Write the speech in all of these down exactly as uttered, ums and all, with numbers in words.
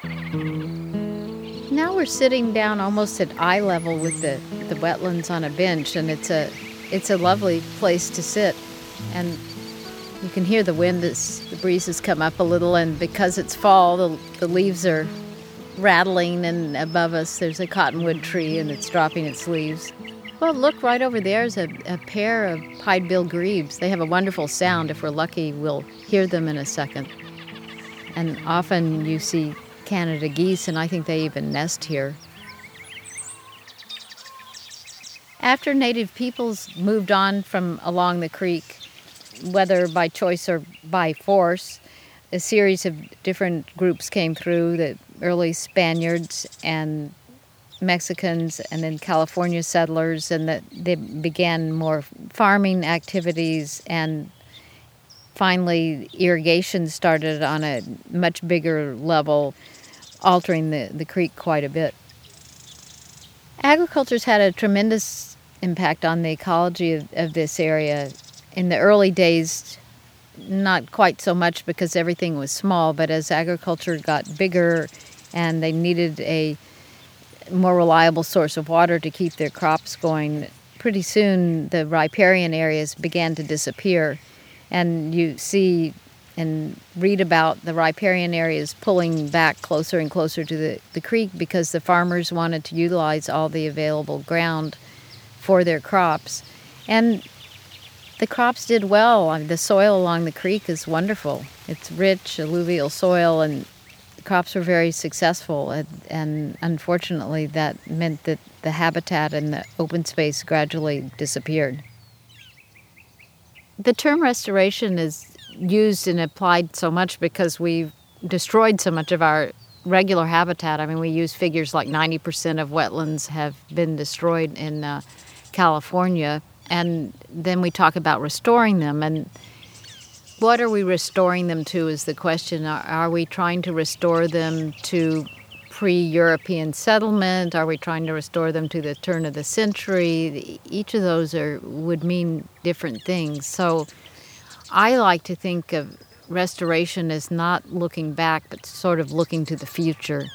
Now we're sitting down almost at eye level with the, the wetlands on a bench, and it's a it's a lovely place to sit. And you can hear the wind as the breezes come up a little, and because it's fall, the, the leaves are rattling, and above us there's a cottonwood tree, and it's dropping its leaves. Well, look, right over there is a, a pair of pied-billed grebes. They have a wonderful sound. If we're lucky, we'll hear them in a second. And often you see Canada geese, and I think they even nest here. After native peoples moved on from along the creek, whether by choice or by force, a series of different groups came through, the early Spaniards and Mexicans and then California settlers, and that they began more farming activities, and finally irrigation started on a much bigger level, altering the, the creek quite a bit. Agriculture's had a tremendous impact on the ecology of, of this area. In the early days, not quite so much because everything was small, but as agriculture got bigger and they needed a more reliable source of water to keep their crops going, pretty soon the riparian areas began to disappear. And you see and read about the riparian areas pulling back closer and closer to the, the creek because the farmers wanted to utilize all the available ground for their crops. And the crops did well. I mean, the soil along the creek is wonderful. It's rich, alluvial soil, and the crops were very successful. And, and unfortunately, that meant that the habitat and the open space gradually disappeared. The term restoration is used and applied so much because we've destroyed so much of our regular habitat. I mean, we use figures like ninety percent of wetlands have been destroyed in uh, California. And then we talk about restoring them. And what are we restoring them to is the question. Are, are we trying to restore them to pre-European settlement? Are we trying to restore them to the turn of the century? Each of those are would mean different things. So I like to think of restoration as not looking back, but sort of looking to the future.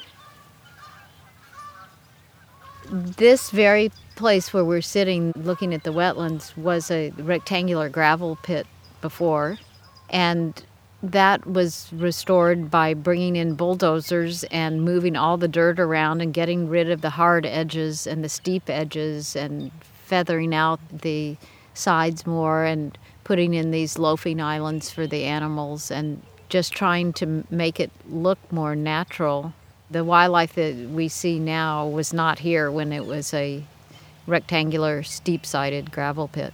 This very place where we're sitting looking at the wetlands was a rectangular gravel pit before, and that was restored by bringing in bulldozers and moving all the dirt around and getting rid of the hard edges and the steep edges and feathering out the sides more and putting in these loafing islands for the animals and just trying to make it look more natural. The wildlife that we see now was not here when it was a rectangular, steep-sided gravel pit.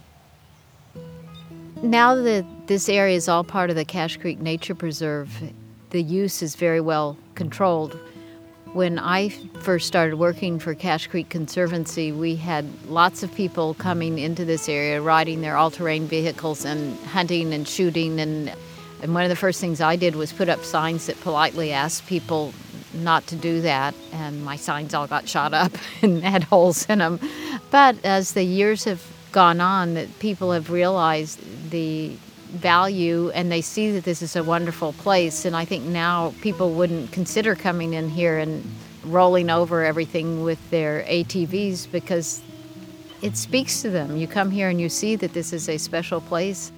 Now that this area is all part of the Cache Creek Nature Preserve, the use is very well controlled. When I first started working for Cache Creek Conservancy, we had lots of people coming into this area, riding their all-terrain vehicles and hunting and shooting. And, and one of the first things I did was put up signs that politely asked people not to do that, and my signs all got shot up and had holes in them. But as the years have gone on, that people have realized the value and they see that this is a wonderful place, and I think now people wouldn't consider coming in here and rolling over everything with their A T Vs because it speaks to them. You come here and you see that this is a special place.